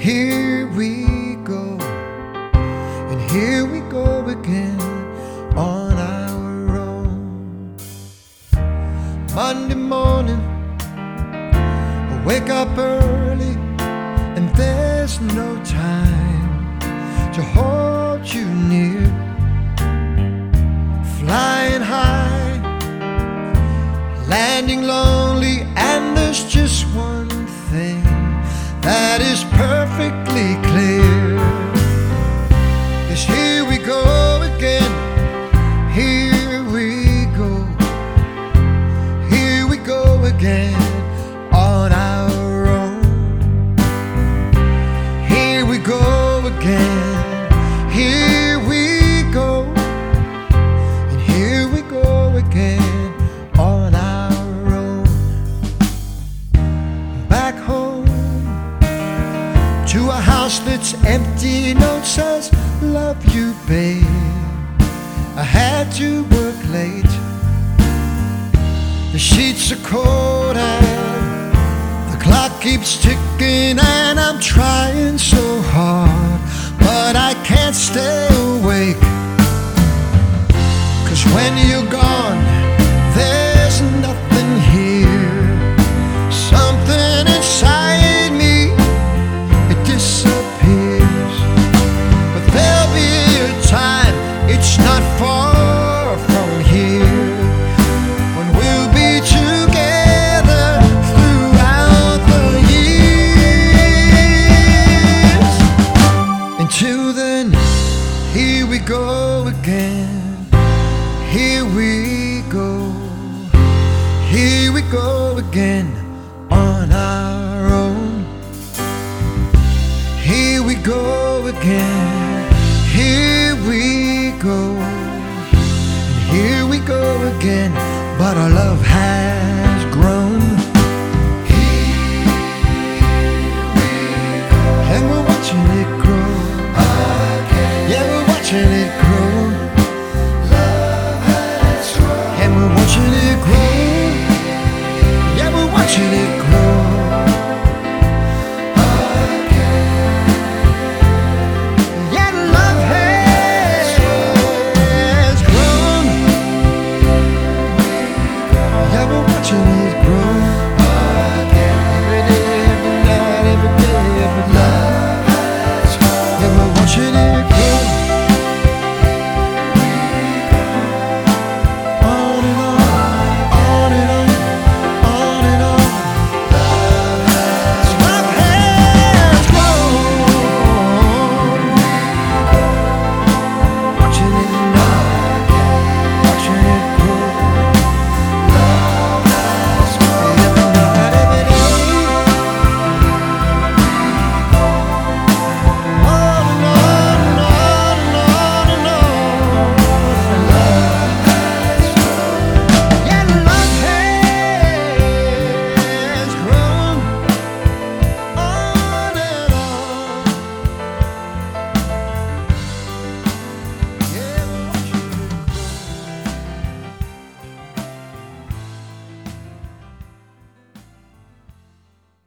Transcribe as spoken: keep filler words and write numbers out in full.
Here we go, and here we go again on our own. Monday morning, I wake up early, and there's no time to hold you near. Flying high, landing lonely, and there's just one thing that is perfectly clear. Is here we go again, here we go, here we go again on our own. Here we go again, here we go, and here we go again on our own. Back home to a house that's empty, note says, love you, babe. I had to work late. The sheets are cold and the clock keeps ticking, and I'm trying so hard, but I can't stay awake. 'Cause when you're gone, there's nothing here. Something inside me, it disappears. But there'll be a time, it's not far from here, when we'll be together throughout the years. Until then, here we go again, here we go, here we go again on our own. Here we go again, here we go, and here we go again, but our love has grown.